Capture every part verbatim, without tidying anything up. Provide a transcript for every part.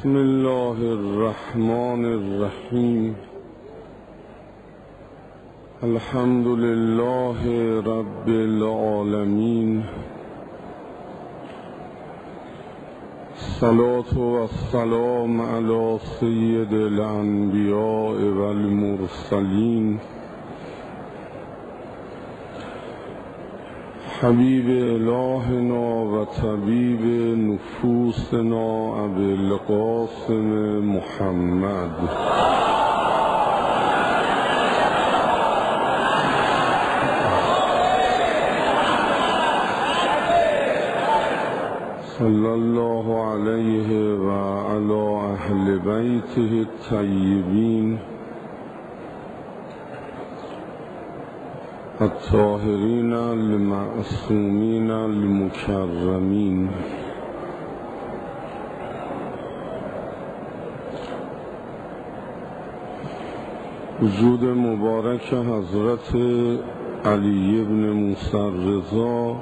بسم الله الرحمن الرحیم. الحمد لله رب العالمین. الصلاة والسلام علی سید الانبیاء والمرسلین حبیب الهنا و طبیب نفوسنا ابی القاسم محمد صلی الله علیه و علی اهل بیته الطیبین الطاهرین المعصومین المکرمین. وجود مبارک حضرت علی ابن موسی الرضا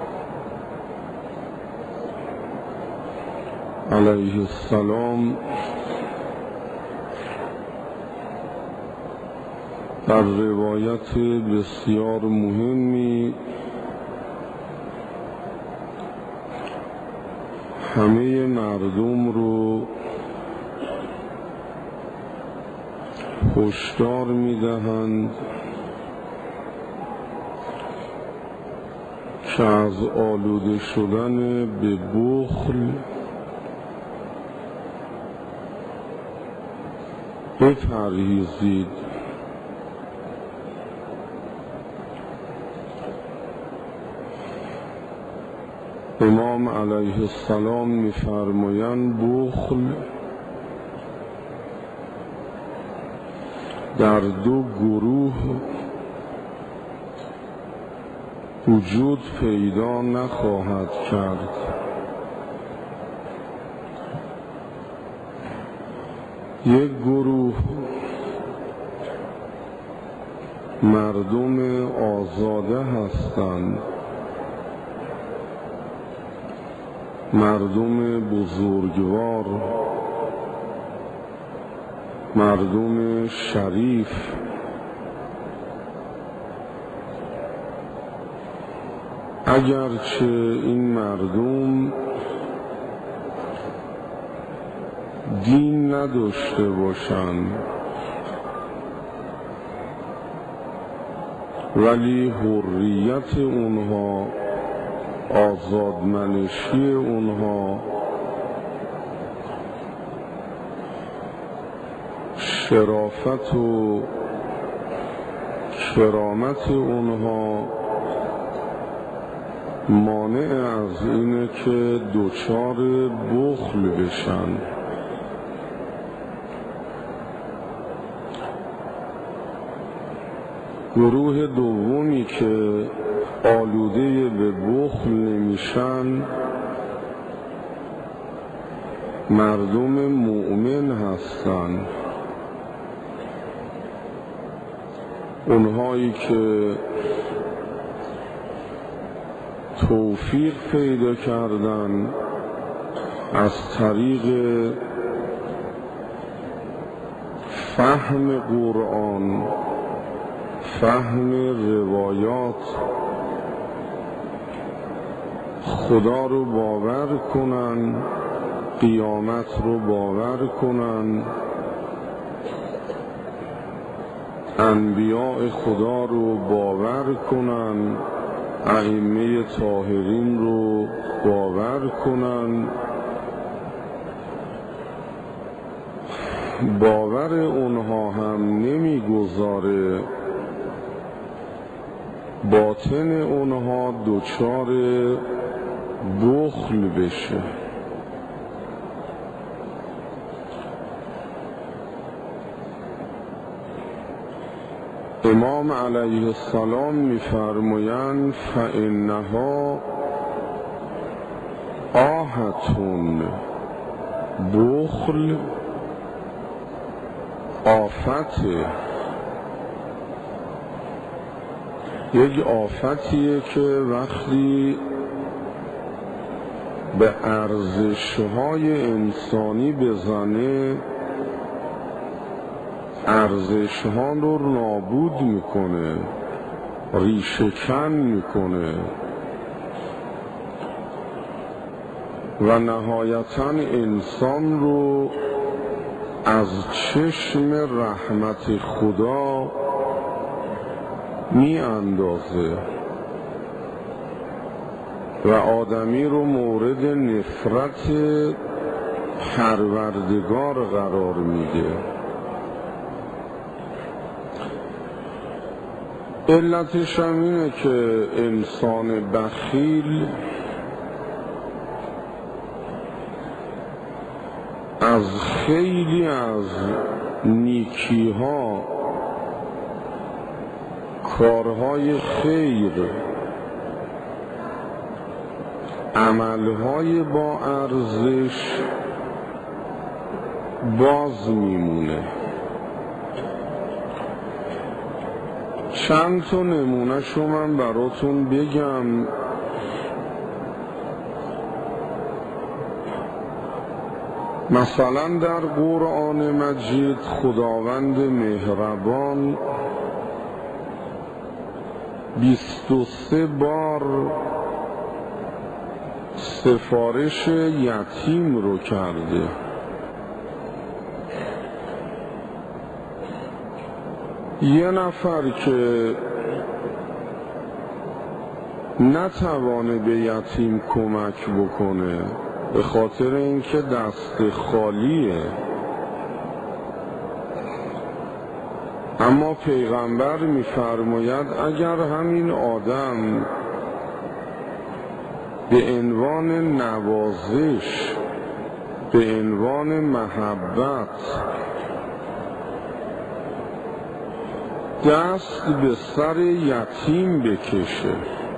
علیه السلام در روایت بسیار مهمی همه مردم رو هشدار می‌دهند که از آلوده شدن به بخل بپرهیزید. امام علیه السلام می‌فرمایند بخل در دو گروه وجود پیدا نخواهد کرد. یک گروه مردم آزاده هستند، مردم بزرگوار، مردم شریف، اگرچه این مردم دین نداشته باشند ولی حریت اونها، آزادمنشی اونها، شرافت و کرامت اونها مانع از اینه که دچار بخل بشن. گروه دومی که آلوده به بخل نمیشن مردم مؤمن هستند، اونهایی که توفیق پیدا کردن از طریق فهم قرآن، فهم روایات، خدا رو باور کنن، قیامت رو باور کنن، انبیاء خدا رو باور کنن، ائمه طاهرین رو باور کنن. باور اونها هم نمیگذاره باطن اونها دچار بخل بشه. امام علیه السلام می‌فرمایند فإنها آهتون، بخل آفته، یک آفتیه که وقتی به ارزش‌های انسانی بزنه، ارزش‌ها رو نابود میکنه، ریشه کن میکنه و نهایتاً انسان رو از چشم رحمت خدا می اندازه و آدمی رو مورد نفرت پروردگار قرار میده. علتش هم اینه که انسان بخیل از خیلی از نیکی ها، کارهای خیر، عملهای با ارزش باز میمونه. چند تا نمونه شو من براتون بگم. مثلا در قرآن مجید خداوند مهربان بیست و سه بار سفارش یتیم رو کرده. یه نفر که نتوانه به یتیم کمک بکنه به خاطر اینکه دست خالیه، اما پیغمبر می‌فرماید اگر همین آدم به عنوان نوازش، به عنوان محبت دست به سر یتیم بکشه،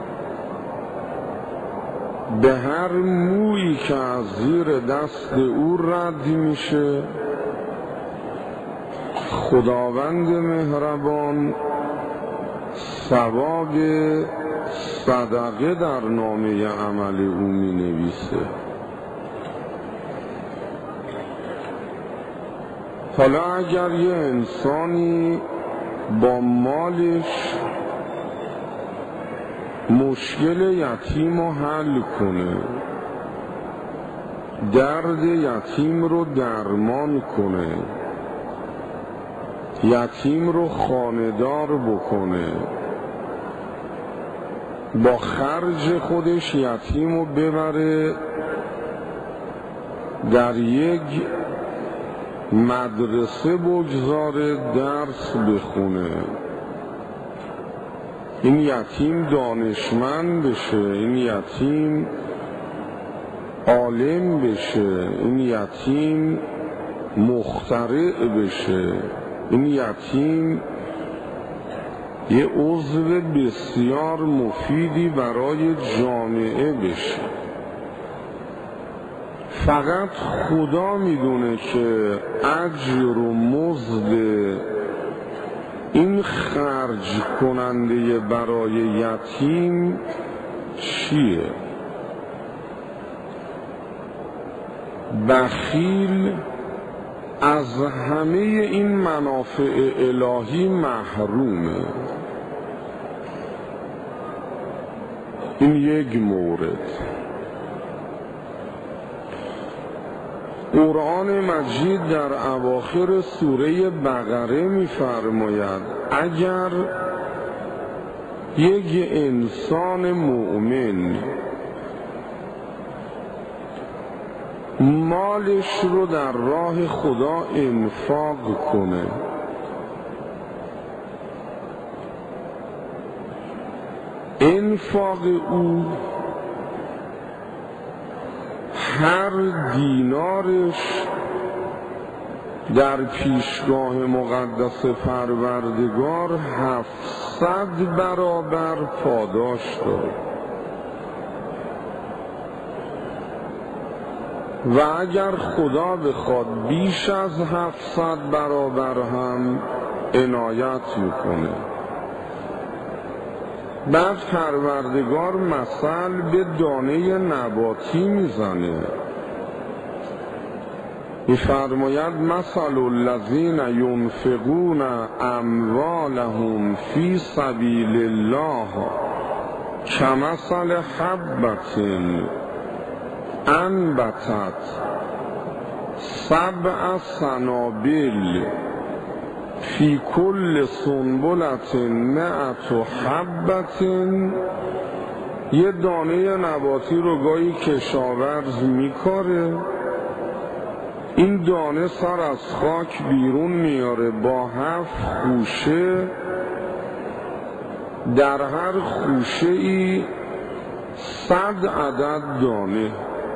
به هر مویی که از زیر دست او رد میشه، خداوند مهربان ثواب صدقه در نامه عمل او می نویسه. حالا اگر یه انسانی با مالش مشکل یتیم رو حل کنه، درد یتیم رو درمان کنه، یتیم رو خانه‌دار بکنه، با خرج خودش یتیم رو ببره در یک مدرسه بگذاره درس بخونه، این یتیم دانشمند بشه، این یتیم عالم بشه، این یتیم مخترع بشه، این یتیم یه عضو بسیار مفیدی برای جامعه بشه. فقط خدا میدونه که اجر و مزد این خرج کننده برای یتیم چیه. بخیل از همه این منافع الهی محرومه. این یک مورد. قرآن مجید در اواخر سوره بقره می‌فرماید اگر یک انسان مؤمن مالش رو در راه خدا انفاق کنه، انفاق او هر دینارش در پیشگاه مقدس پروردگار هفتصد برابر پاداش داره و اگر خدا بخواد بیش از هفتصد برابر هم عنایت میکنه. بعد پروردگار مثل به دانه نباتی میزنه، میفرماید مثل الذین ینفقون اموالهم فی سبیل الله کمثل حبة انبتت سبع سنابل فی کل سنبلة مئة حبة. یه دانه نباتی رو گاهی کشاورز میکاره، این دانه سر از خاک بیرون میاره با هفت خوشه، در هر خوشه ای صد عدد دانه.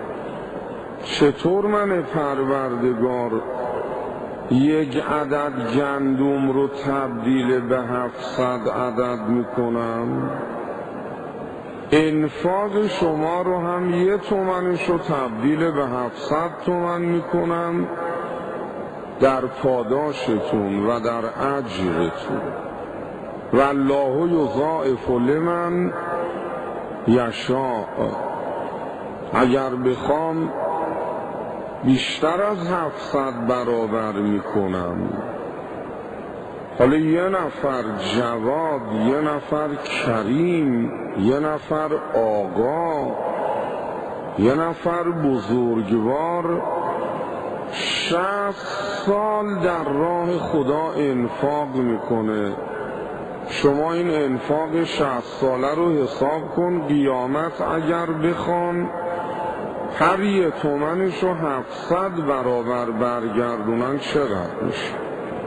چطور من پروردگار یک عدد گندم رو تبدیل به هفتصد عدد میکنم؟ انفاق شما رو هم یه تومنش رو تبدیل به هفتصد تومن میکنم در پاداشتون و در اجرتون. والله یضاعف لمن یشاء. اگر بخوام بیشتر از هفتصد برابر میکنم. حالا یه نفر جواد، یه نفر کریم، یه نفر آقا، یه نفر بزرگوار شصت سال در راه خدا انفاق میکنه. شما این انفاق شصت ساله رو حساب کن، قیامت اگر بخوان هر یه تومنش رو هفتصد برابر برگردونن چقدر میشه؟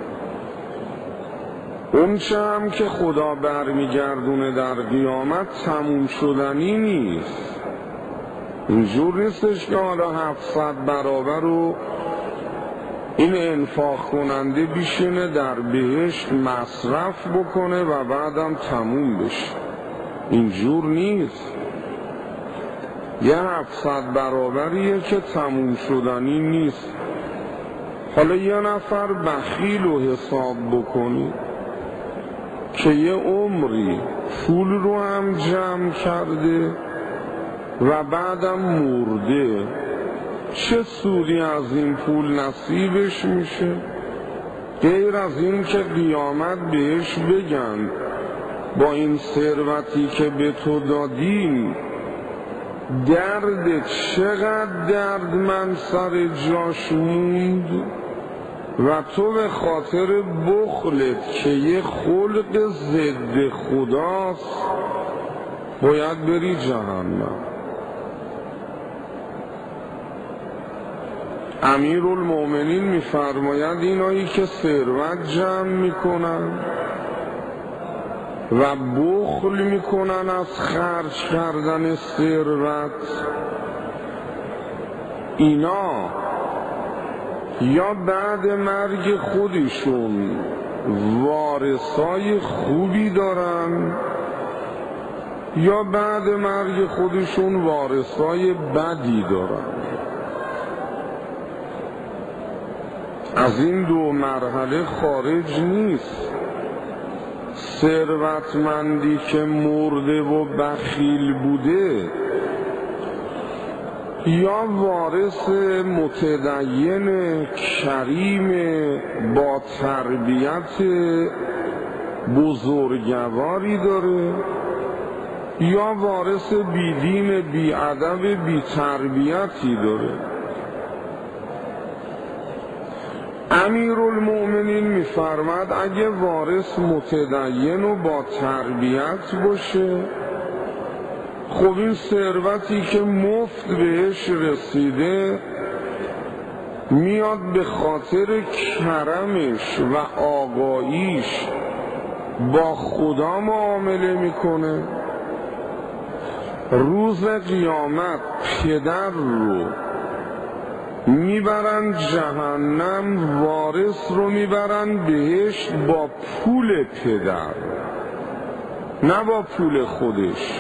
اون چه هم که خدا برمیگردونه در قیامت تموم شدنی نیست. اینجور نیستش که حالا هفتصد برابر رو این انفاق کننده بیشینه در بهشت مصرف بکنه و بعدم تموم بشه. اینجور نیست. یه هفتصد برابریه که تموم شدنی نیست. حالا یه نفر بخیل رو حساب بکنی که یه عمری پول رو هم جمع کرده و بعدم مرده، چه سودی از این پول نصیبش میشه؟ غیر از این که قیامت بهش بگن با این ثروتی که به تو دادیم درد چقدر درد من سر جاش موند و تو به خاطر بخلت که یه خلق ضد خداست باید بری جهنم. امیرالمومنین میفرماید اینایی که ثروت جمع میکنن و بخل میکنن از خرج کردن ثروت، اینا یا بعد مرگ خودشون وارثای خوبی دارن یا بعد مرگ خودشون وارثای بدی دارن. از این دو مرحله خارج نیست. ثروتمندی که مرده و بخیل بوده یا وارث متدین کریم با تربیت بزرگواری داره یا وارث بیدین بیادب بی تربیتی داره. امیرالمومنین میفرماد اگه وارث متدین و با تربیت باشه، خب این ثروتی که مفت بهش رسیده میاد به خاطر کرمش و آقاییش با خدا معامله میکنه. روز قیامت پدر رو میبرن جهنم، وارث رو میبرن بهشت با پول پدر، نه با پول خودش.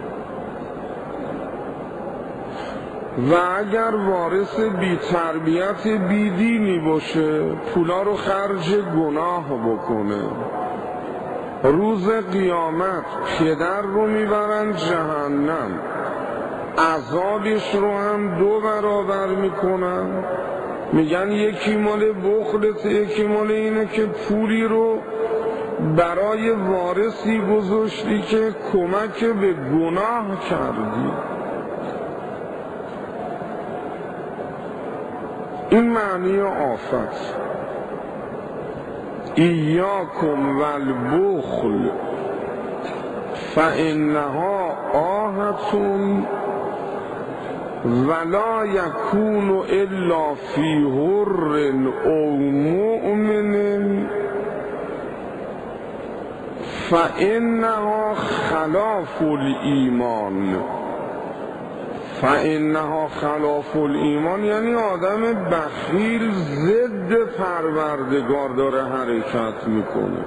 و اگر وارث بی تربیت بی دینی باشه پولا رو خرج گناه بکنه، روز قیامت پدر رو میبرن جهنم، عذابش رو هم دو برابر میکنن، میگن یکی مال بخلت، یکی مال اینه که پولی رو برای وارثی گذاشتی که کمک به گناه کردی. این معنی آفت. ایاکم والبخل فانها آهتون ولا یکون الا فی حر او مؤمن فانها خلاف الایمان. فانها خلاف الایمان یعنی آدم بخیل ضد پروردگار داره حرکت میکنه.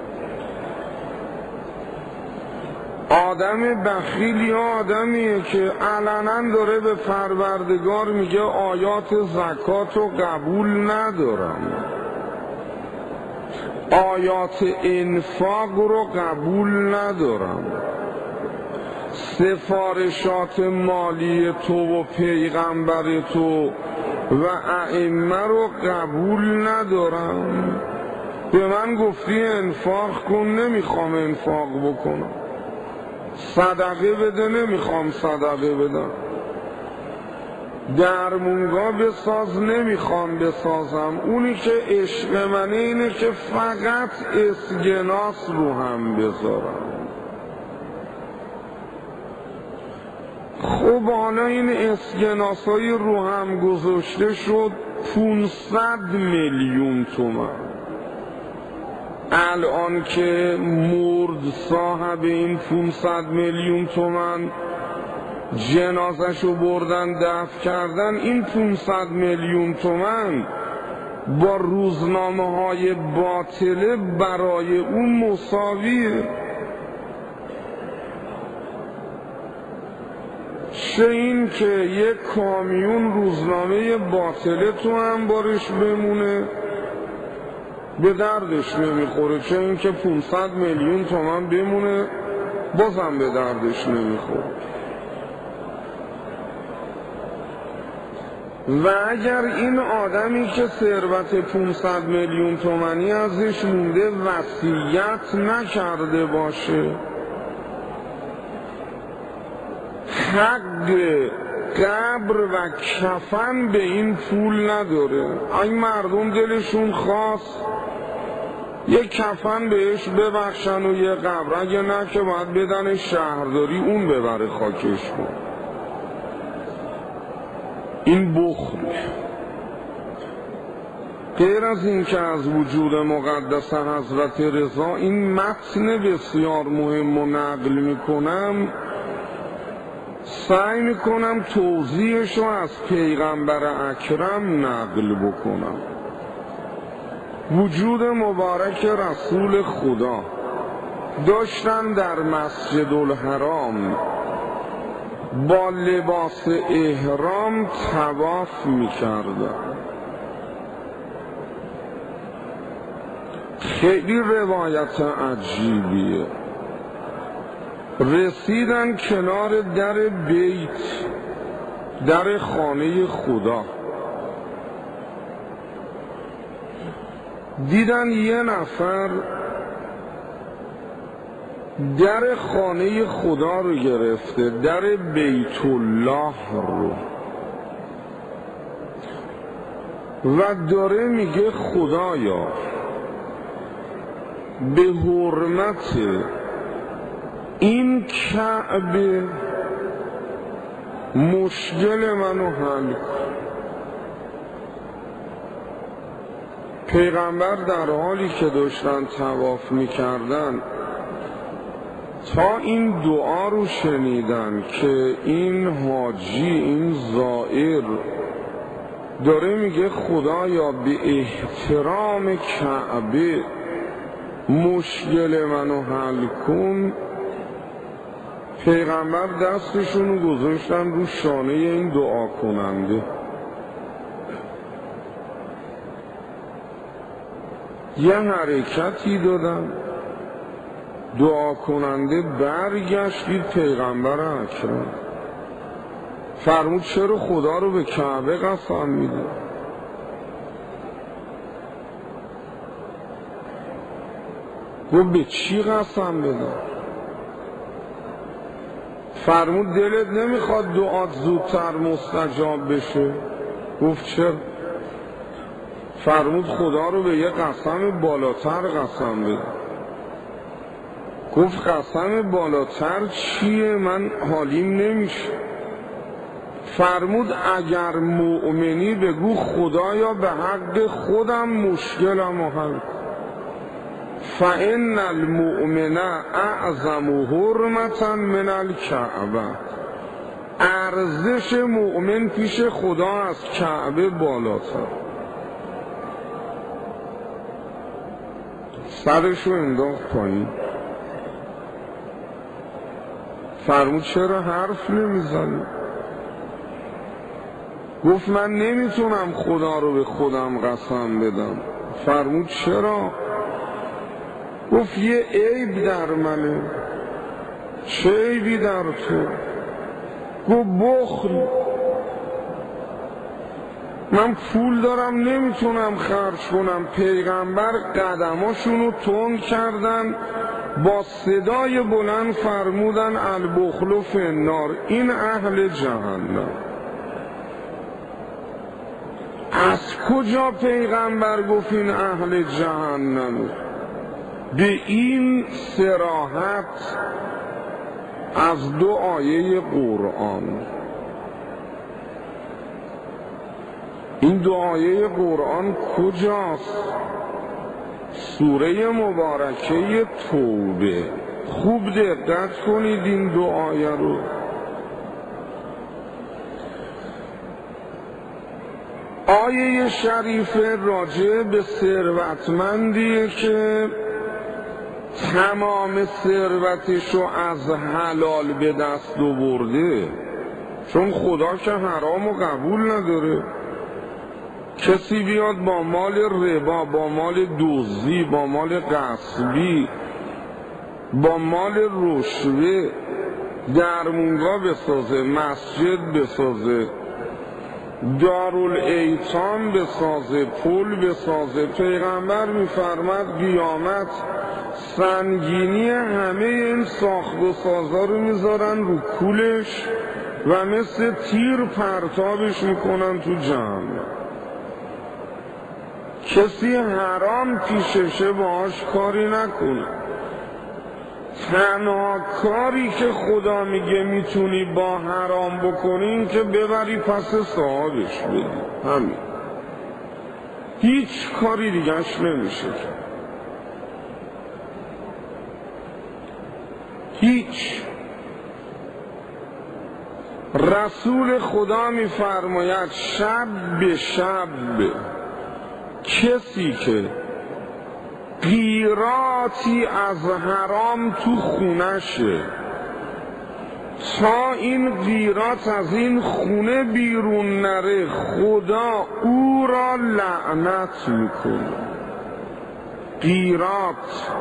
آدم بخیل یا آدمیه که علنا داره به پروردگار میگه آیات زکات رو قبول ندارم، آیات انفاق رو قبول ندارم، سفارشات مالی تو و پیغمبر تو و ائمه رو قبول ندارم. به من گفتی انفاق کن، نمیخوام انفاق بکنم. صدقه بده، نمیخوام صدقه بدم. درمونگاه بساز، نمیخوام بسازم. اونی که عشق منه اینه که فقط اسکناس رو هم بذارم. خب حالا این اسکناس های رو هم گذاشته شد پونصد میلیون تومان. الان که مرد صاحب این پونصد میلیون تومان، جنازشو بردن دفن کردن، این پونصد میلیون تومان با روزنامه های باطله برای اون مساویه. چه این که یک کامیون روزنامه باطله تو انبارش بمونه به دردش نمیخوره، چه این که پونصد میلیون تومان بمونه بازم به دردش نمیخوره. و اگر این آدمی که ثروت پونصد میلیون تومانی ازش مونده وصیت نکرده باشه، حق قبر و کفن به این پول نداره. این مردم دلشون خواست یک کفن بهش ببخشن و یه قبر، اگه نه که باید بدن شهرداری اون ببره خاکش کن. این بخل. غیر از این که از وجود مقدس حضرت رضا این متن بسیار مهم و نقل میکنم، سعی میکنم توضیحشو از پیغمبر اکرم نقل بکنم. وجود مبارک رسول خدا داشتن در مسجد الحرام با لباس احرام طواف میکردن. خیلی روایت عجیبیه. رسیدن کنار در بیت، در خانه خدا، دیدن یه نفر در خانه خدا رو گرفته، در بیت الله رو، و داره میگه خدایا به حرمت این کعبه مشکل منو حل کن. پیغمبر در حالی که داشتن طواف میکردن تا این دعا رو شنیدن که این حاجی، این زائر داره میگه خدایا به احترام کعبه مشکل منو حل کن، پیغمبر دستشون رو گذاشتن رو شانه این دعا کننده. یه حرکتی دادن، دعا کننده برگشتید پیغمبر اکرم. فرمود چرا خدا رو به کعبه قسم میده؟ گفت به چی قسم بدم؟ فرمود دلت نمیخواد دعات زودتر مستجاب بشه؟ گفت چرا؟ فرمود خدا رو به یه قسم بالاتر قسم بده. گفت قسم بالاتر چیه؟ من حالیم نمیشه. فرمود اگر مؤمنی بگو خدایا به حق خودم مشکلم حل کن. فإن المؤمن اعظم حرمة من الکعبه. ارزش مؤمن پیش خدا از کعبه بالاتر. سرشو انداخت پایین. فرمود چرا حرف نمیزنی؟ گفت من نمیتونم خدا رو به خودم قسم بدم. فرمود چرا؟ گفت یه عیب در منه. چه عیبی در تو؟ گفت بخل. من پول دارم نمیتونم خرج کنم. پیغمبر قدماشونو تند کردن، با صدای بلند فرمودن البخل فی النار، این اهل جهنم. از کجا پیغمبر گفت این اهل جهنم؟ به این صراحت از دو آیه قرآن. این دو آیه قرآن کجاست؟ سوره مبارکه توبه. خوب دقت کنید این دو آیه رو. آیه شریف راجع به ثروتمندیه که تمام ثروتشو از حلال به دست آورده، چون خدا که حرام و قبول نداره. کسی بیاد با مال ربا، با مال دزدی، با مال غصبی، با مال رشوه درمونگاه بسازه، مسجد بسازه، دارالایتام بسازه، پل بسازه، پیغمبر میفرماد قیامت سنگینی همه این ساخت و سازا رو میذارن رو کولش و مثل تیر پرتابش میکنن تو جهنم. کسی حرام پیششه باهاش کاری نکنه. تنها کاری که خدا میگه میتونی با حرام بکنی که ببری پس صاحبش بدی. همین. هیچ کاری دیگهش نمیشه. هیچ. رسول خدا میفرماید شب به شب کسی که قیراطی از حرام تو خونشه، تا این قیراط از این خونه بیرون نره خدا او را لعنت میکنه. قیراط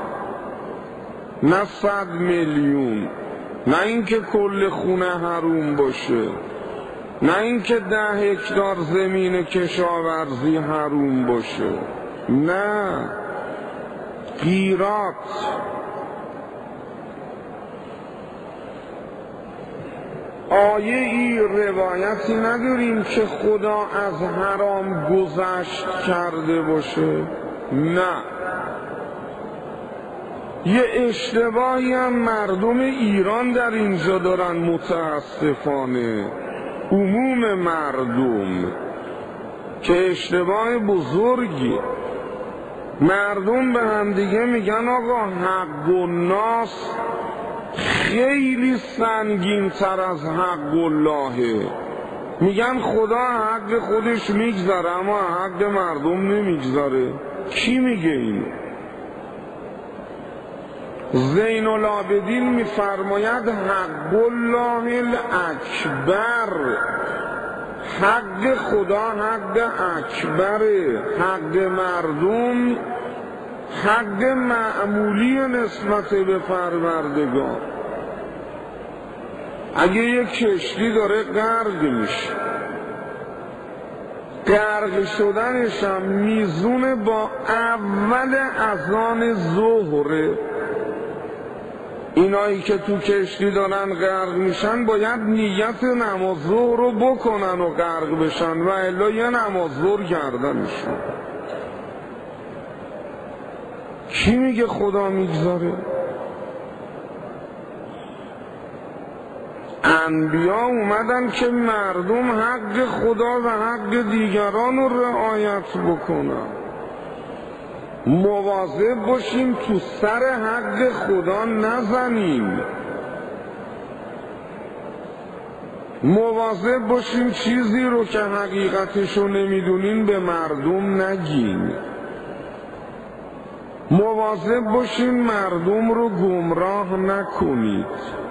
نه صد میلیون، نه اینکه کل خونه حروم باشه، نه اینکه ده هکتار زمین کشاورزی حروم باشه، نه، قیراط. آیه ای روایتی نداریم که خدا از حرام گذشت کرده باشه. نه. یه اشتباهی هم مردم ایران در اینجا دارن، متاسفانه عموم مردم، که اشتباه بزرگی. مردم به هم دیگه میگن آقا حق الناس خیلی سنگین تر از حق اللهه. میگن خدا حق خودش میگذره اما حق مردم نمیگذاره. کی میگه این؟ زین العابدین میفرماید حق الله الاکبر، حق خدا حق اکبره، حق مردم حق معمولی نسبت به پروردگار. اگه یک کشتی داره غرق میشه، غرق شدنش هم میزون با اول اذان ظهره. اینایی که تو کشتی دارن غرق میشن باید نیت نماز ظهر رو بکنن و غرق بشن و الا یه نماز ظهر کردنشون. کی میگه خدا میگذاره؟ انبیا اومدن که مردم حق خدا و حق دیگران رو رعایت بکنن. مواظب باشیم تو سر حق خدا نزنیم، مواظب باشیم چیزی رو که حقیقتشو نمیدونین به مردم نگین، مواظب باشین مردم رو گمراه نکنید.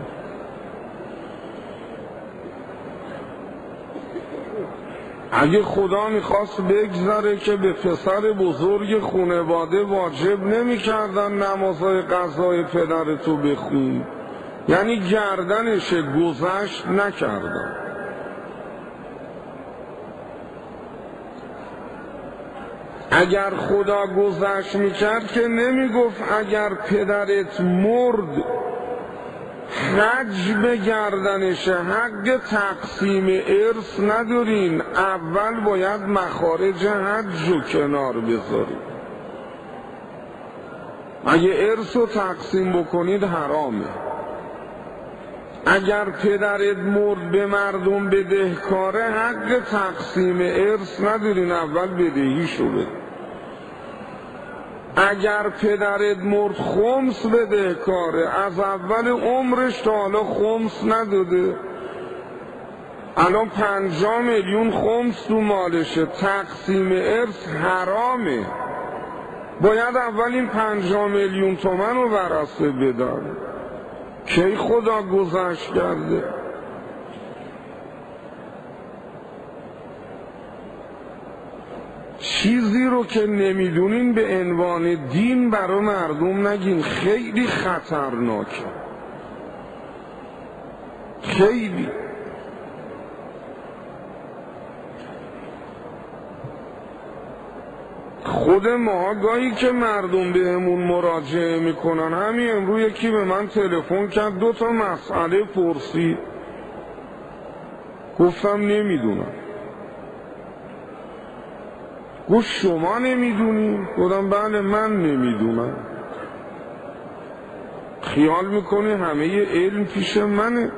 اگه خدا میخواست بگذاره که به پسر بزرگ خانواده واجب نمیکردن نمازهای قضای پدرتو بخون، یعنی گردنش گذشت نکردن. اگر خدا گذشت میکرد که نمیگفت اگر پدرت مرد حج به گردنشه، حق تقسیم ارث ندارین، اول باید مخارج حج رو کنار بذارید. اگه ارث رو تقسیم بکنید حرامه. اگر پدرت مرد به مردم بدهکاره، حق تقسیم ارث ندارین، اول بدهیشو بده. اگر پدرت مرد خمس بدهکاره، از اول عمرش تا حالا خمس نداده، الان پنجاه میلیون خمس تو مالشه، تقسیم ارث حرامه. باید اول این پنجاه میلیون تومن رو ورثه بدن. کی خدا گذشت کرده؟ چیزی رو که نمیدونین به عنوان دین برای مردم نگین، خیلی خطرناکه، خیلی. خود ما گاهی که مردم بهمون مراجعه میکنن، همین امروز یکی به من تلفن کرد دو تا مسئله پرسید، گفتم نمیدونم. گفت شما نمیدونی؟ گفتم بله من نمیدونم. خیال میکنی همه علم پیش منه؟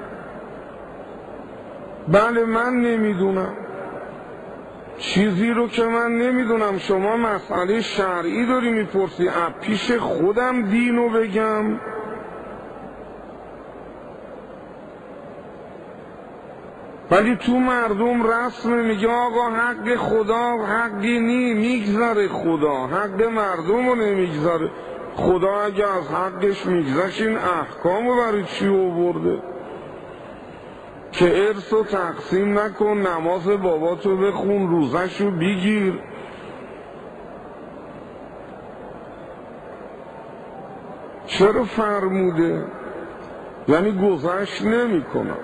بله من نمیدونم. چیزی رو که من نمیدونم شما مسئله شرعی داری میپرسی، از پیش خودم دینو بگم؟ ولی تو مردم رسم میگه آقا حق خدا حقی نی، میگذره خدا، حق مردم رو نمیگذره. خدا اگه از حقش میگذشت این احکام رو برای چی آورده؟ که ارث رو تقسیم نکن، نماز باباتو بخون، روزشو بگیر. چرا فرموده؟ یعنی گذشت نمی کنم.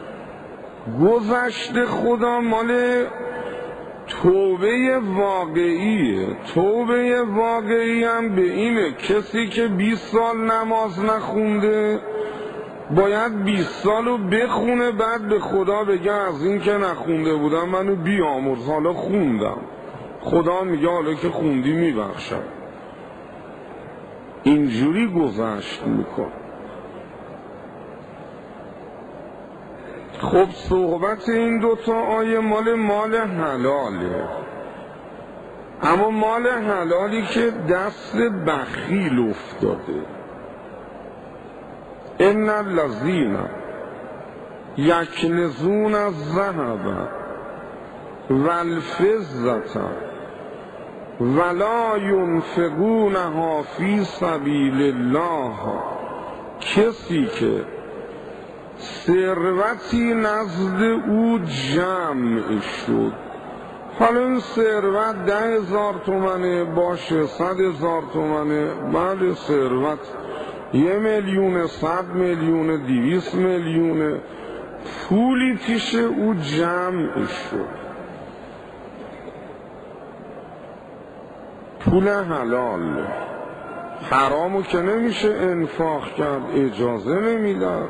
گذشت خدا مال توبه واقعیه. توبه واقعی هم به اینه کسی که بیست سال نماز نخونده باید بیست سالو بخونه، بعد به خدا بگه از این که نخونده بودم منو بیامرز، حالا خوندم. خدا میگه حالا که خوندی میبخشم. اینجوری گذشت میکن. خب صحبت این دوتا آیه مال مال حلاله، اما مال حلالی که دست بخیل افتاده. ان الذین یکنزون الذهب والفضة ولا ينفقونها فی سبیل الله، کسی که ثروتی نزد او جمع شد حالا این ثروت ده هزار تومنه باشه، صد هزار تومنه، بله ثروت یه میلیون، صد میلیون، دویست میلیون، پولی پیش او جمع شد، پول حلال، حرامو که نمیشه انفاق کرد، اجازه نمیداد.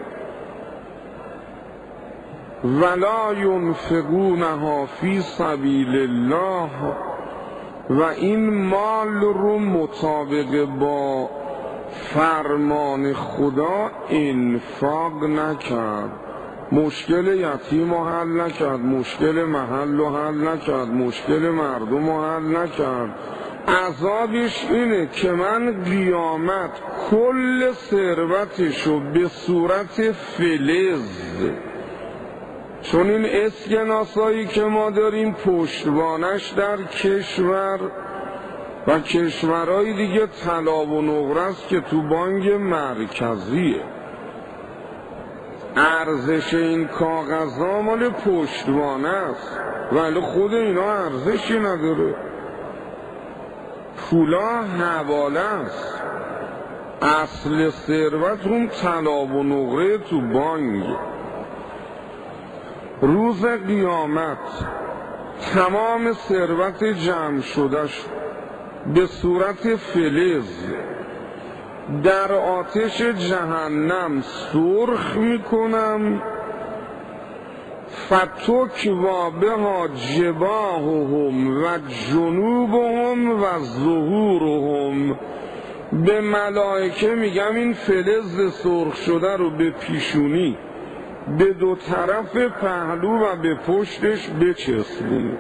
ولا ینفقونها فی سبیل الله، و این مال رو مطابق با فرمان خدا انفاق نکرد، مشکل یتیم رو حل نکرد، مشکل محل رو حل نکرد، مشکل مردم رو حل نکرد. عذابش اینه که من قیامت کل ثروتشو به صورت فلز، چون این اسکناسایی که ما داریم پشتوانش در کشور و کشورهای دیگه طلا و نقره است که تو بانک مرکزیه، ارزش این کاغذها مال پشتوانه است ولی خود اینا ارزشی نداره، پولا حواله است، اصل ثروت اون طلا و نقره تو بانک. روز قیامت تمام ثروت جمع شدهش به صورت فلز در آتش جهنم سرخ میکنم، فتوک و بها جباههم و جنوبهم و ظهورهم. به ملائکه میگم این فلز سرخ شده رو به پیشونی، به دو طرف پهلو و به پشتش بچسبونید.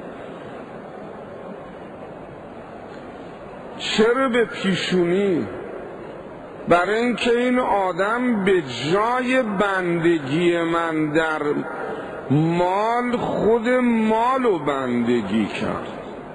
چرا به پیشونی؟ برای اینکه این آدم به جای بندگی من در مال خود مال رو بندگی کرد.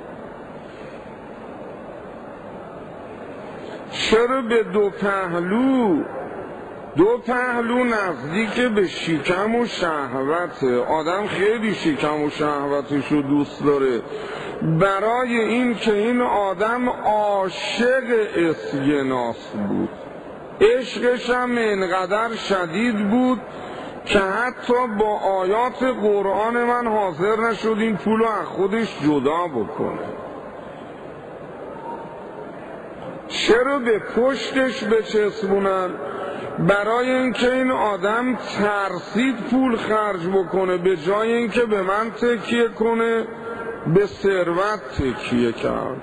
چرا به دو پهلو؟ دو پهلو نزدیک به شکم و شهوته، آدم خیلی شکم و شهوتش رو دوست داره، برای این که این آدم عاشق اسکناس بود، عشقش هم اینقدر شدید بود که حتی با آیات قرآن من حاضر نشد این پول رو از خودش جدا بکنه. چرا به پشتش بچسبونن؟ برای اینکه این آدم ترسید پول خرج بکنه، به جای اینکه به من تکیه کنه به ثروت تکیه کرد.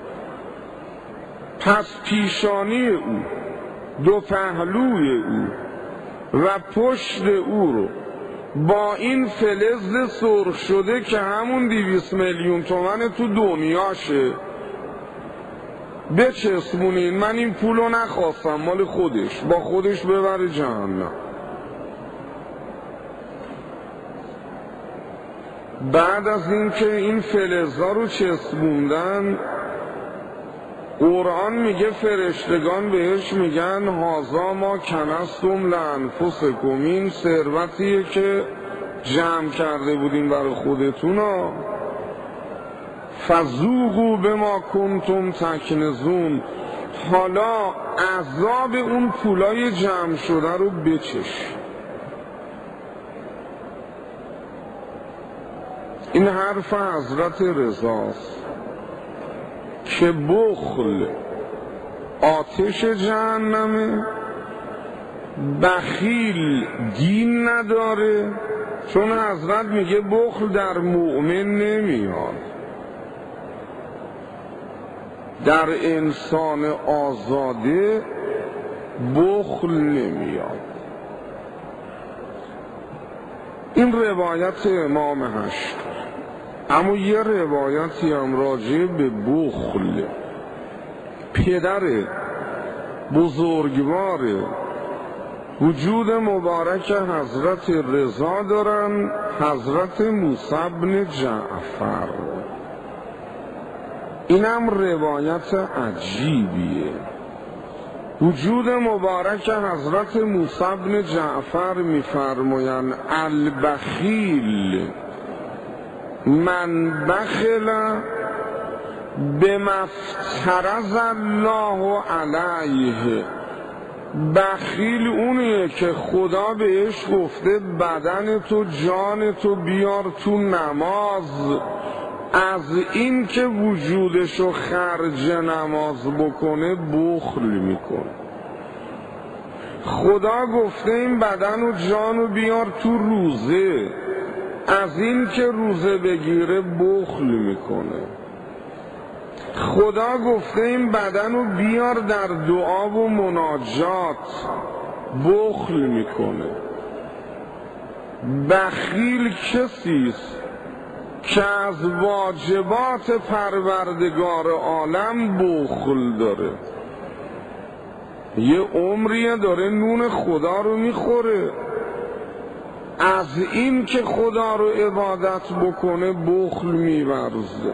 پس پیشانی او، دو پهلوی او و پشت او رو با این فلز سرخ شده که همون دویست میلیون تومن تو دنیاشه بچسبونین. من این پولو نخواستم، مال خودش، با خودش ببره جهنم. بعد از اینکه این فلزا رو چسبوندن، قرآن میگه فرشتگان بهش میگن هازا ما کنستم لانفسکم، این ثروتیه که جمع کرده بودین برای خودتونا، فذوقوا بما کنتم تکنزون، حالا عذاب اون پولای جمع شده رو بچش. این حرف حضرت رضاست که بخل آتش جهنمه، بخیل دین نداره، چون حضرت میگه بخل در مؤمن نمیاد، در انسان آزاده بخل نمیاد. این روایت امام هشت. اما یه روایتی هم راجع به بخل پدر بزرگوار وجود مبارک حضرت رضا دارن، حضرت موسی بن جعفر. اینم روایت عجیبیه. وجود مبارک حضرت موسی بن جعفر میفرمایند البخیل من بخل بما افترض الله علیه، بخیل اونیه که خدا بهش گفته بدن تو جان تو بیار تو نماز، از این که وجودشو خرج نماز بکنه بخل میکنه. خدا گفته این بدن و جانو بیار تو روزه، از این که روزه بگیره بخل میکنه. خدا گفته این بدنو بیار در دعا و مناجات، بخل میکنه. بخیل کسیست که از واجبات پروردگار عالم بخل داره. یه عمریه داره نون خدا رو میخوره، از این که خدا رو عبادت بکنه بخل میورزه.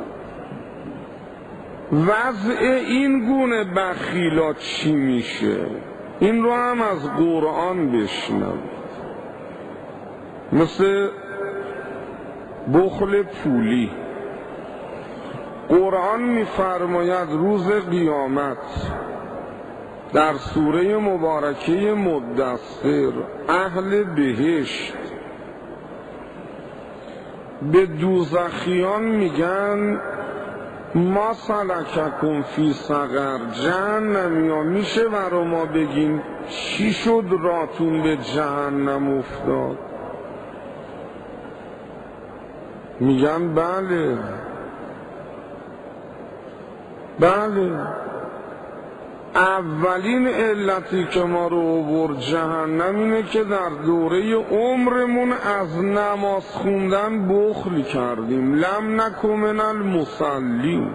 وضع این گونه بخیلا چی میشه؟ این رو هم از قرآن بشنوید. مثل بخل پولی، قرآن میفرماید روز قیامت در سوره مبارکه مدثر اهل بهشت به دوزخیان میگن ما سلککم فی سقر، جهنمیا میشه برا ما بگین چی شد راتون به جهنم افتاد؟ میگن بله بله، اولین علتی که ما رو آورد جهنم اینه که در دوره عمرمون از نماز خوندن بخل کردیم. لم نکن من المصلین.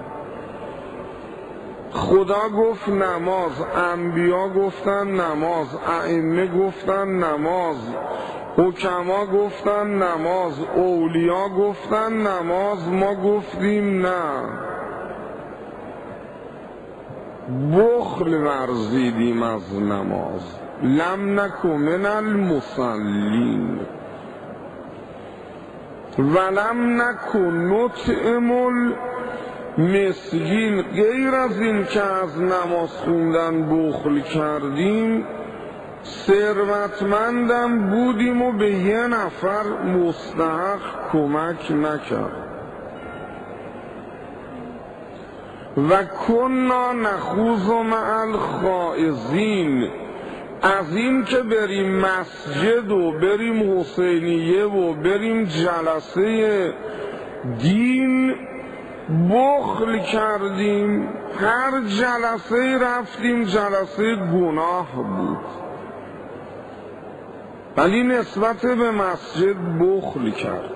خدا گفت نماز، انبیا گفتن نماز، ائمه گفتن نماز، حکما گفتن نماز، اولیا گفتن نماز، ما گفتیم نه، بخل ورزیدیم از نماز. لم نکن من المصلین ولم نکن نطعم المسکین. غیر از این که از نماز خوندن بخل کردیم، ثروتمندم بودیم و به یه نفر مستحق کمک نکرد. و کنا نخوض مع الخائضین، از این که بریم مسجد و بریم حسینیه و بریم جلسه دین بخل کردیم. هر جلسه رفتیم جلسه گناه بود، ولی نسبت به مسجد بخل کرد.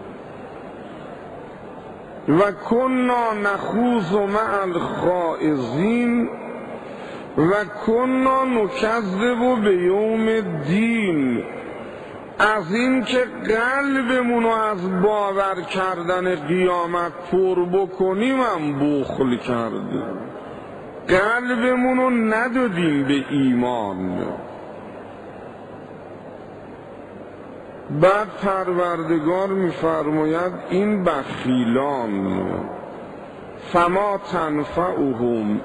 و کنا نخوض مع الخائضین و کنا نکذب بیوم الدین، از این که قلبمونو از باور کردن قیامت پر بکنیم هم بخل کردیم، قلبمونو ندادیم به ایمان. بعد پروردگار میفرماید این بخیلان فما تنفعهم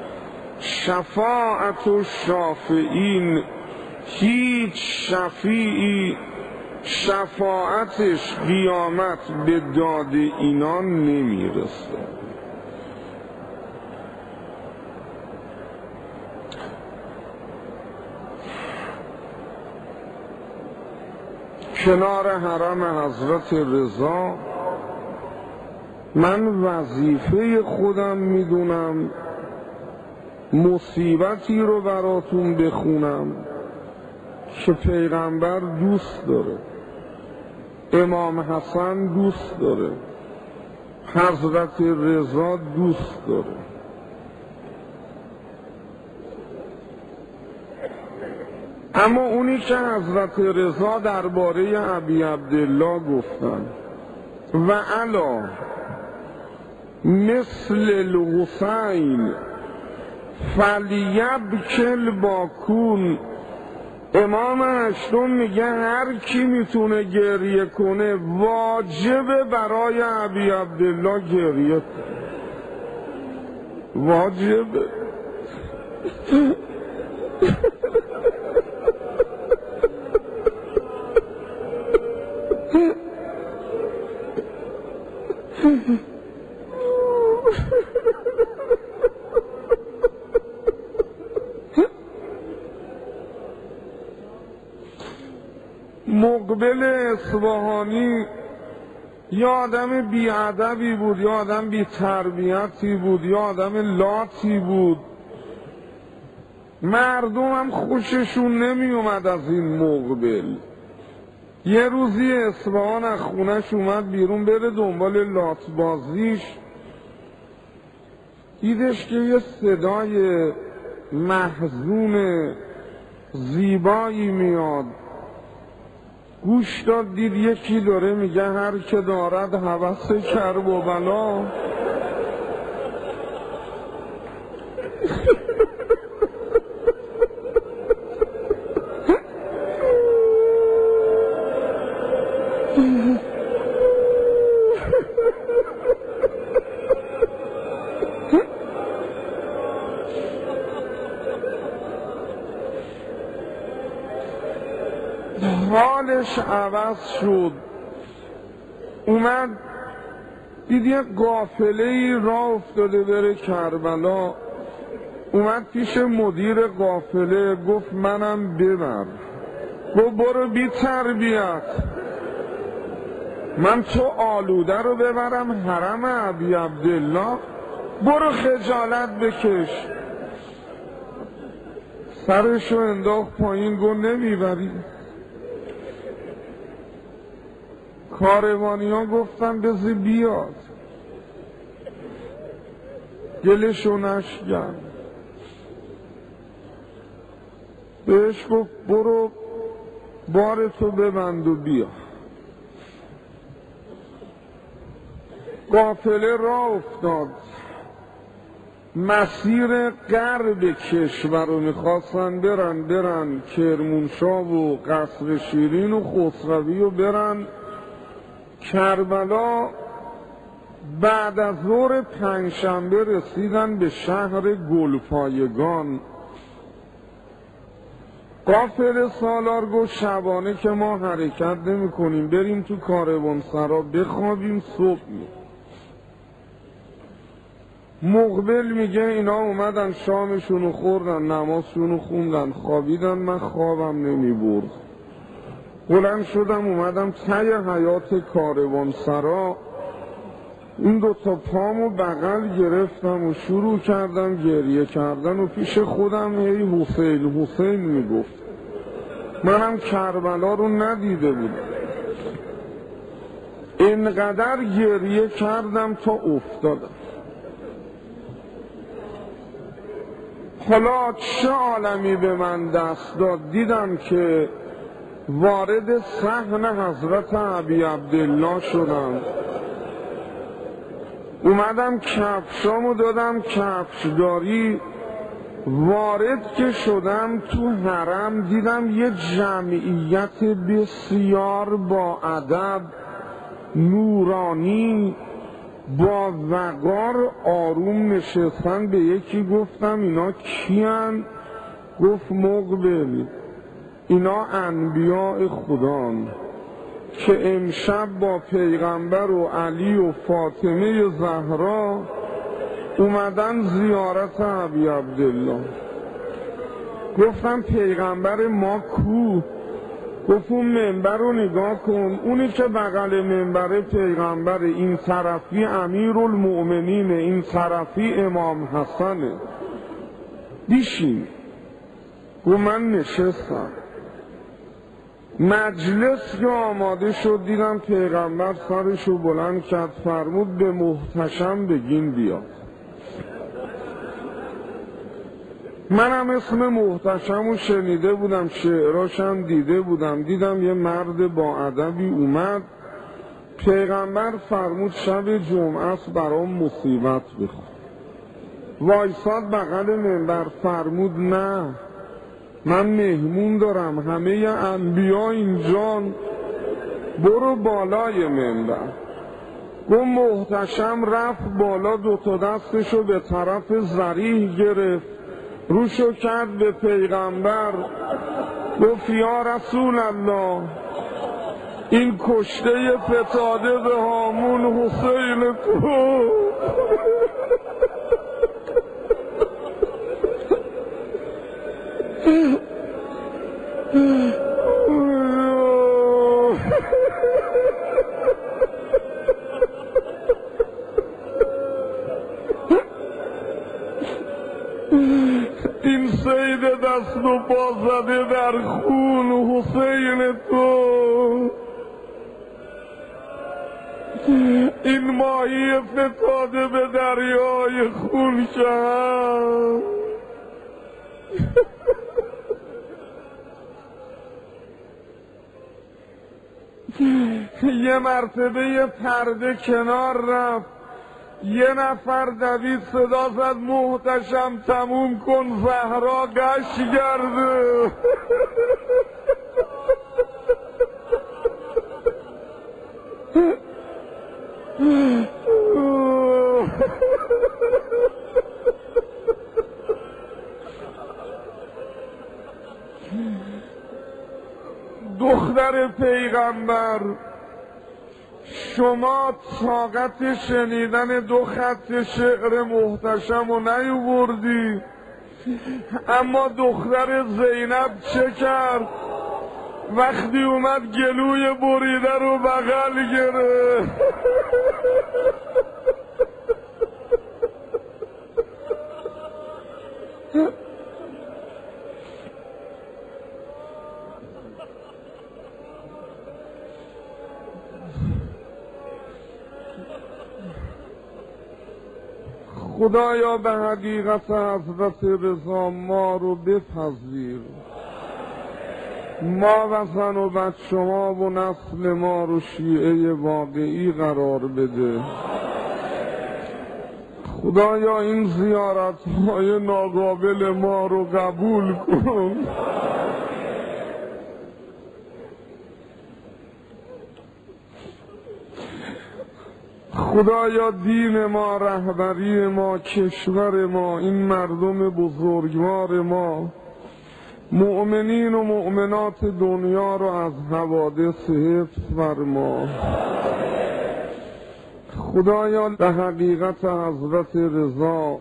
شفاعت الشافعین، هیچ شفیعی شفاعتش قیامت به داد اینان نمیرسه. کنار حرم حضرت رضا من وظیفه خودم میدونم مصیبتی رو براتون بخونم که پیغمبر دوست داره، امام حسن دوست داره، حضرت رضا دوست داره. اما اونی که حضرت رضا درباره ابی عبدالله گفتن و علا مثل الحسین فلیبکل باکون امام هشتم میگه هر کی میتونه گریه کنه واجبه برای ابی عبدالله گریه کنه، واجبه. مقبل اصفهانی یه آدم بی‌ادبی بود، یه آدم بی تربیتی بود، یه آدم لاتی بود. مردم هم خوششون نمی اومد از این مقبل. یه روزی اصفهان از خونش اومد بیرون بره دنبال لات بازیش، دیدش که یه صدای محزون زیبایی میاد، گوش داد دید یکی داره میگه هر که دارد هوس کرب و بلا. حالش عوض شد، اومد دید یه قافله ای راه افتاده بره کربلا، اومد پیش مدیر قافله گفت منم ببر. گفت برو بی تربیت، من تو آلوده رو ببرم حرم ابی عبدالله؟ برو خجالت بکش. سرشو انداخت پایین گفت نمیبری. کاروانی ها گفتن بذار بیاد، دلشو نشکن. بهش گفت برو بارتو ببند و بیا. قافله راه افتاد، مسیر غرب کشور رو میخواستن برن برن کرمانشاه و قصر شیرین و خسروی و برن کربلا. بعد از ظهر پنجشنبه رسیدن به شهر گلپایگان. قافله سالار گفت شبانه که ما حرکت نمی کنیم، بریم تو کاروانسرا بخوابیم صبح می. مقبل میگه اینا اومدن شامشونو خوردن، نمازشونو خوندن، خوابیدن، من خوابم نمی برد. بلند شدم اومدم ته حیات کاروانسرا، این دوتا پامو بغل گرفتم و شروع کردم گریه کردن و پیش خودم هی حسین حسین میگفت. منم کربلا رو ندیده بودم. اینقدر گریه کردم تا افتادم. حالا چه عالمی به من دست داد، دیدم که وارد صحن حضرت ابی عبدالله شدم. اومدم کفشامو دادم کفشداری، وارد که شدم تو حرم دیدم یه جمعیت بسیار با ادب، نورانی، با وقار آروم نشستن. به یکی گفتم اینا کیان؟ گفت مقبل، اینا انبیاء خدان که امشب با پیغمبر و علی و فاطمه زهرا اومدن زیارت ابی عبدالله. گفتم پیغمبر ما کو؟ گفت اون منبر رو نگاه کن، اونی که بغل منبر پیغمبر، این طرفی امیرالمؤمنین، این طرفی امام حسنه، بیشین. گفت من نشستم. مجلس که آماده شد دیدم پیغمبر سرشو بلند کرد، فرمود به محتشم بگین بیاد. منم اسم محتشم رو شنیده بودم، شعراشم دیده بودم. دیدم یه مرد با ادبی اومد، پیغمبر فرمود شب جمعه است برام مصیبت بخون. وایساد بغل منبر، فرمود نه، من مهمون دارم، همه انبیا اینجان، برو بالای منبر. گفت محتشم رفت بالا، دوتا دستشو به طرف ذریح گرفت، روشو کرد به پیغمبر، گفت یا رسول الله، این کشته فتاده به هامون حسین تو. این سید دست و پا زده در خون حسین تو، این ماهی فتاده به دریای خون شد. یه مرتبه یه پرده کنار رفت، یه نفر دوید صدا زد محتشم تموم کن، زهرا گشت گرده. دختر پیغمبر، شما طاقت شنیدن دو خط شعر محتشم رو نیاوردی، اما دختر زینب چه کرد؟ وقتی اومد گلوی بریده رو بغل گرفت. خدایا به حقیقت حضرت رضا ما رو بپذیر، ما و زن و بچه ها و نسل ما رو شیعه واقعی قرار بده. خدایا این زیارت های ناقابل ما رو قبول کن. خدایا دین ما، رهبری ما، کشور ما، این مردم بزرگوار ما، مؤمنین و مؤمنات دنیا رو از حوادث حفظ فرما. خدایا به حقیقت حضرت رضا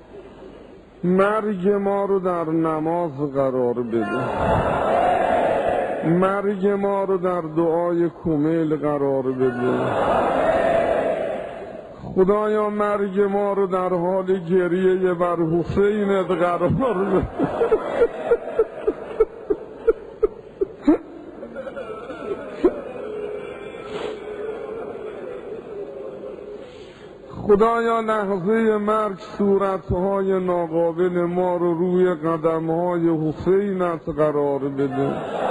مرگ ما رو در نماز قرار بده، مرگ ما رو در دعای کمیل قرار بده. خدایا مرگ ما رو در حال گریه بر حسینت قرار بده. خدایا لحظه مرگ صورتهای ناقابل ما رو روی قدمهای حسینت قرار بده.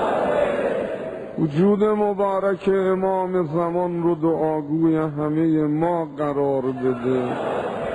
وجود مبارک امام زمان رو دعاگوی همه ما قرار بده.